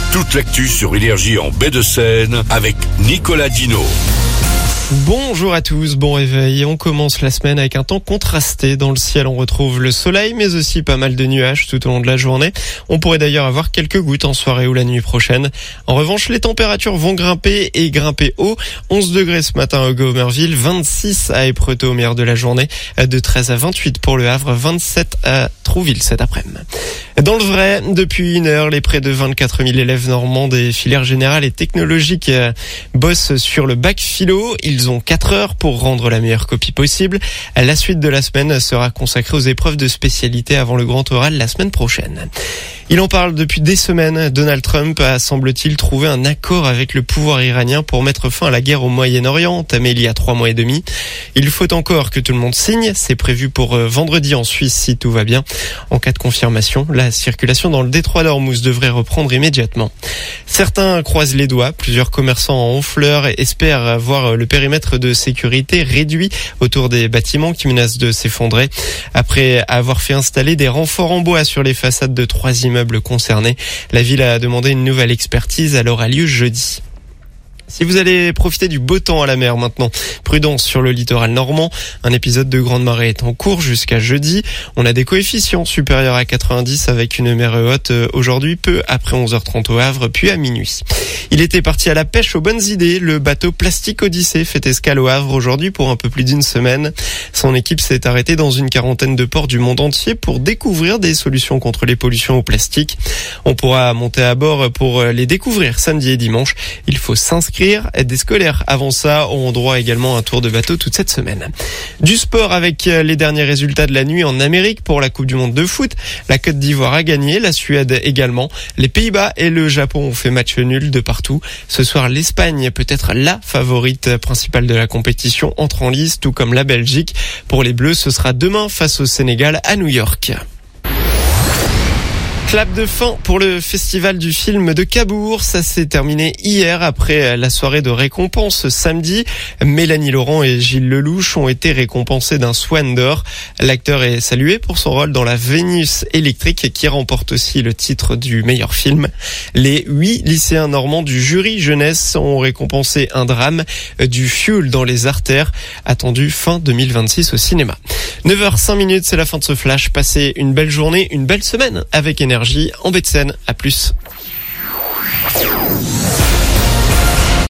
Toute l'actu sur Énergie en baie de Seine avec Nicolas Dino. Bonjour à tous, bon réveil. On commence la semaine avec un temps contrasté. Dans le ciel, on retrouve le soleil, mais aussi pas mal de nuages tout au long de la journée. On pourrait d'ailleurs avoir quelques gouttes en soirée ou la nuit prochaine. En revanche, les températures vont grimper et grimper haut. 11 degrés ce matin à Gommerville, 26 à Épretot au meilleur de la journée, de 13 à 28 pour le Havre, 27 à Trouville cet après-midi. Dans le vrai, depuis une heure, les près de 24 000 élèves normands des filières générales et technologiques bossent sur le bac philo. Ils ont 4 heures pour rendre la meilleure copie possible. La suite de la semaine sera consacrée aux épreuves de spécialité avant le grand oral la semaine prochaine. Il en parle depuis des semaines. Donald Trump a, semble-t-il, trouvé un accord avec le pouvoir iranien pour mettre fin à la guerre au Moyen-Orient, entamée il y a 3 mois et demi. Il faut encore que tout le monde signe. C'est prévu pour vendredi en Suisse si tout va bien. En cas de confirmation, la circulation dans le détroit d'Ormuz devrait reprendre immédiatement. Certains croisent les doigts. Plusieurs commerçants en Honfleur espèrent voir le périmètre de sécurité réduit autour des bâtiments qui menacent de s'effondrer. Après avoir fait installer des renforts en bois sur les façades de 3 immeubles concernés, la ville a demandé une nouvelle expertise. Elle aura lieu jeudi. Si vous allez profiter du beau temps à la mer maintenant, prudence sur le littoral normand. Un épisode de grande marée est en cours jusqu'à jeudi. On a des coefficients supérieurs à 90 avec une mer haute aujourd'hui, peu après 11h30 au Havre, puis à minuit. Il était parti à la pêche aux bonnes idées. Le bateau Plastique Odyssée fait escale au Havre aujourd'hui pour un peu plus d'une semaine. Son équipe s'est arrêtée dans une quarantaine de ports du monde entier pour découvrir des solutions contre les pollutions au plastique. On pourra monter à bord pour les découvrir samedi et dimanche. Il faut s'inscrire. Des scolaires avant ça auront droit également à un tour de bateau toute cette semaine. Du sport avec les derniers résultats de la nuit en Amérique pour la Coupe du Monde de foot. La Côte d'Ivoire a gagné, la Suède également. Les Pays-Bas et le Japon ont fait match nul de partout. Ce soir, l'Espagne, peut-être la favorite principale de la compétition, entre en lice, tout comme la Belgique. Pour les Bleus, ce sera demain face au Sénégal à New York. Clap de fin pour le festival du film de Cabourg. Ça s'est terminé hier après la soirée de récompense samedi. Mélanie Laurent et Gilles Lelouch ont été récompensés d'un Swan d'or. L'acteur est salué pour son rôle dans La Vénus électrique qui remporte aussi le titre du meilleur film. Les 8 lycéens normands du jury jeunesse ont récompensé un drame, du Fuel dans les artères, attendu fin 2026 au cinéma. 9h05, c'est la fin de ce flash. Passez une belle journée, une belle semaine avec Énergie en baie de Seine. À plus.